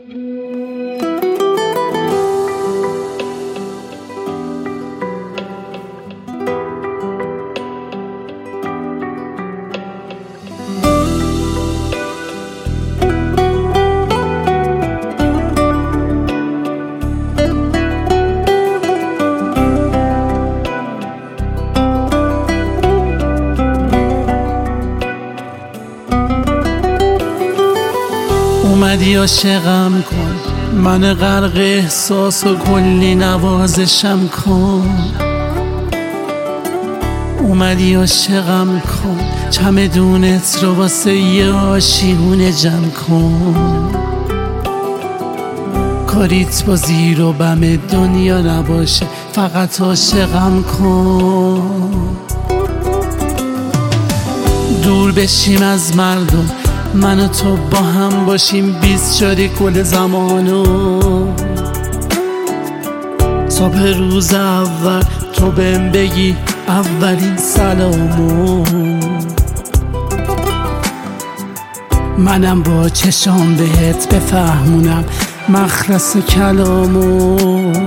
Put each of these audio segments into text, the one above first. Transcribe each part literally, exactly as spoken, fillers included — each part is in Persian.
اومدی عاشقم کن، من غرق احساس و کلی نوازشم کن. اومدی عاشقم کن، چمدونت رو واسه یه آشیونه جمع کن. کاریت با زیر و بم دنیا نباشه، فقط عاشقم کن. دور بشیم از مردم، من و تو با هم باشیم، بیست شدی کل زمانو. صبح روز اول تو بهم بگی اولین سلامو. منم با چشام بهت بفهمونم مخلص کلامو.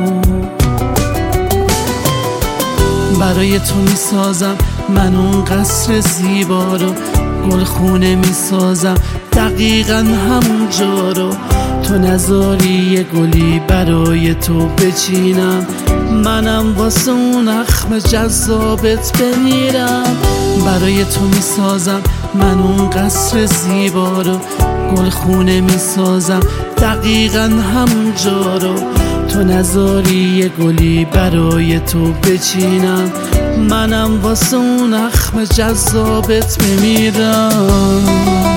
برای تو میسازم من اون قصر زیبا رو، گلخونه میسازم دقیقا همون جا رو. تو نذاری یه گلی برای تو بچینم، منم واسه اون اخم جذابت بمیرم. برای تو میسازم من اون قصر زیبا رو، گلخونه میسازم دقیقا همون جا رو. تو نذاری یه گلی برای تو بچینم، منم واسه اون اخم جذابت بمیرم.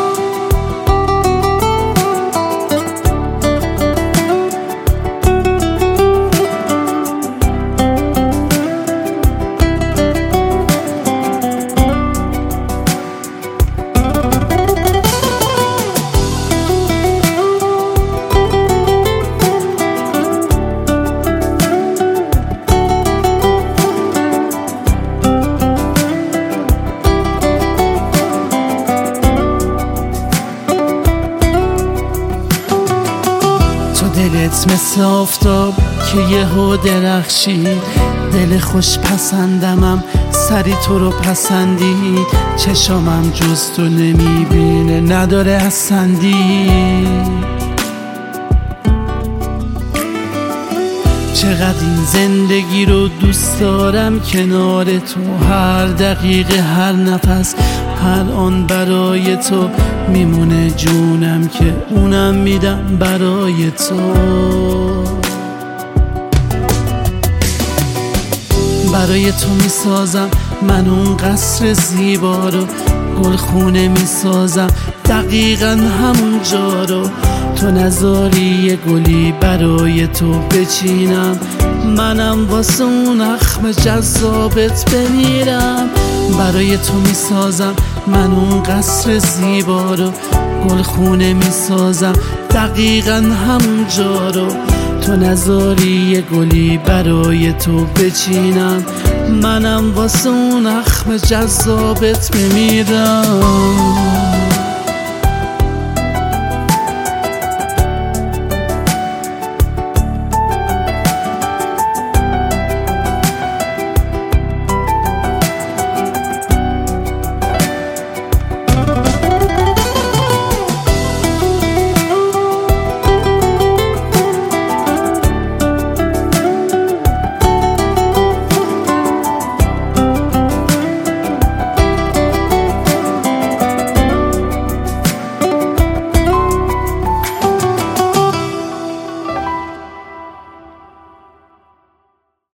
دلت مثل آفتاب که یهو درخشید، دل خوش پسندمم سری تو رو پسندید. چشامم جز تو نمیبینه نداره اسندی. چقدر این زندگی رو دوست دارم کنار تو، هر دقیقه هر نفس هر آن برای تو میمونه جونم که اونم میدم برای تو. برای تو میسازم من اون قصر زیبا رو، گلخونه میسازم دقیقا همون جا رو. تو نذاری یه گلی برای تو بچینم، منم واسه اون اخم جذابت بمیرم. برای تو میسازم من اون قصر زیبا رو، گلخونه میسازم دقیقا همون جا رو. تو نذاری یه گلی برای تو بچینم، منم واسه اون اخم جذابت بمیرم.